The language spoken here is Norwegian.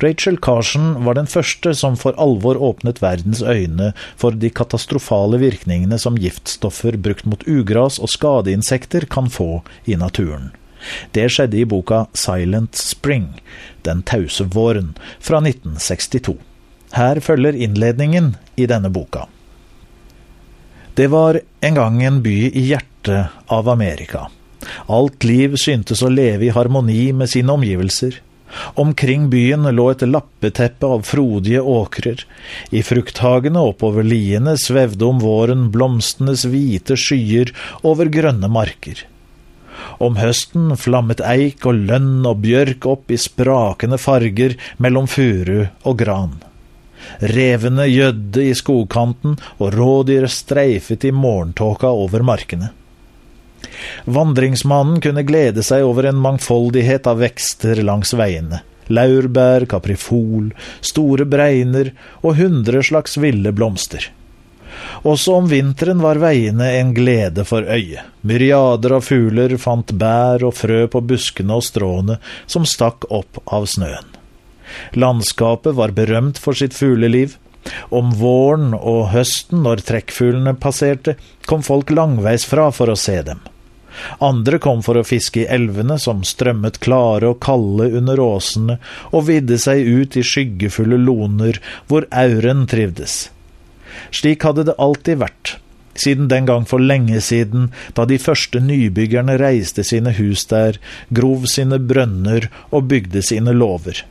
Rachel Carson var den første som for alvor åpnet verdens øyne for de katastrofale virkningene som giftstoffer brukt mot ugras og skadeinsekter kan få i naturen. Det skjedde i boka Silent Spring, Den tause våren, fra 1962. Her følger innledningen i denne boka. Det var en gang en by i hjertet av Amerika. Alt liv syntes å leve i harmoni med sine omgivelser. Omkring byen lå et lappeteppe av frodige åkrer. I frukthagene oppover liene svevde om våren blomstenes hvite skyer over grønne marker. Om høsten flammet eik og lønn og bjørk opp i sprakende farger mellom furu og gran. Revene gjødde i skogkanten, og rådyr streifet i morgentåka over markene. Vandringsmannen kunne glede seg over en mangfoldighet av vekster langs veiene. Laurbær, kaprifol, store bregner og 100 slags ville blomster. Også om vinteren var veiene en glede for øyet. Myriader av fugler fant bær og frø på buskene og stråene som stakk opp av snøen. Landskapet var berømt for sitt fugleliv. Om våren og høsten, når trekkfuglene passerte, kom folk langveis fra for å se dem. Andre kom for å fiske i elvene som strømmet klare og kalde under åsene og vidde seg ut i skyggefulle loner hvor auren trivdes. Slik hadde det alltid vært, siden den gang for lenge siden, da de første nybyggerne reiste sine hus der, grov sine brønner og bygde sine låver.